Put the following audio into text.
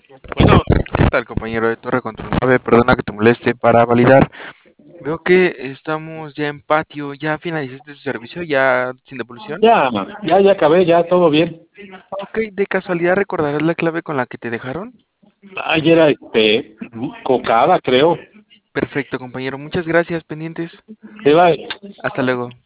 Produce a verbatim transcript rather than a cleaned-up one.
Bueno, ¿Qué tal, compañero de Torre Control nueve? Perdona que te moleste para validar. Veo que estamos ya en patio. ¿Ya finalizaste su servicio? ¿Ya sin devolución? ya, ya, ya acabé, ya todo bien. Ok, ¿de casualidad recordarás la clave con la que te dejaron? Ayer era este, cocada, creo. Perfecto, compañero. Muchas gracias, pendientes. Te va, Hasta luego.